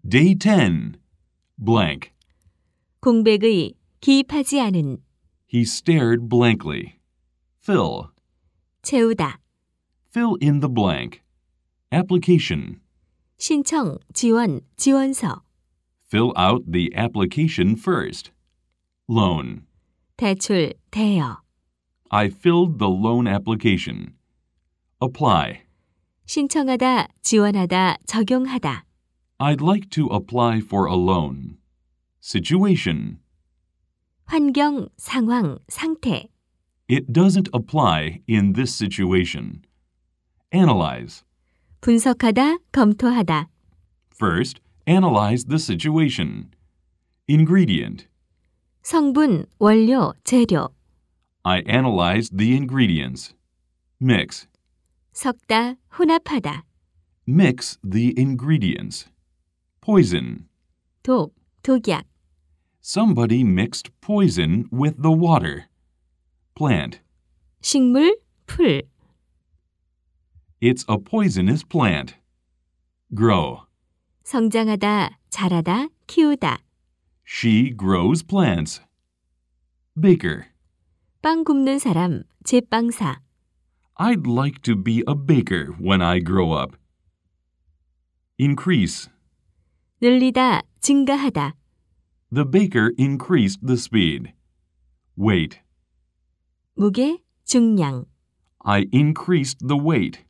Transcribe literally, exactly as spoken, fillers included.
Day ten. Blank. 공백의 기입하지 않은 He stared blankly. Fill. 채우다 Fill in the blank. Application. 신청, 지원, 지원서 Fill out the application first. Loan. 대출, 대여 I filled the loan application. Apply. 신청하다, 지원하다, 적용하다 I'd like to apply for a loan. Situation. 환경, 상황, 상태 It doesn't apply in this situation. Analyze. 분석하다, 검토하다 First, analyze the situation. Ingredient. 성분, 원료, 재료 I analyzed the ingredients. Mix. 섞다, 혼합하다 Mix the ingredients. Poison. 독, 독약 Somebody mixed poison with the water. Plant. 식물, 풀 It's a poisonous plant. Grow. 성장하다, 자라다, 키우다 She grows plants. Baker. 빵 굽는 사람, 제빵사 I'd like to be a baker when I grow up. Increase. 늘리다, 증가하다 The baker increased the speed. Weight. 무게, 중량 I increased the weight.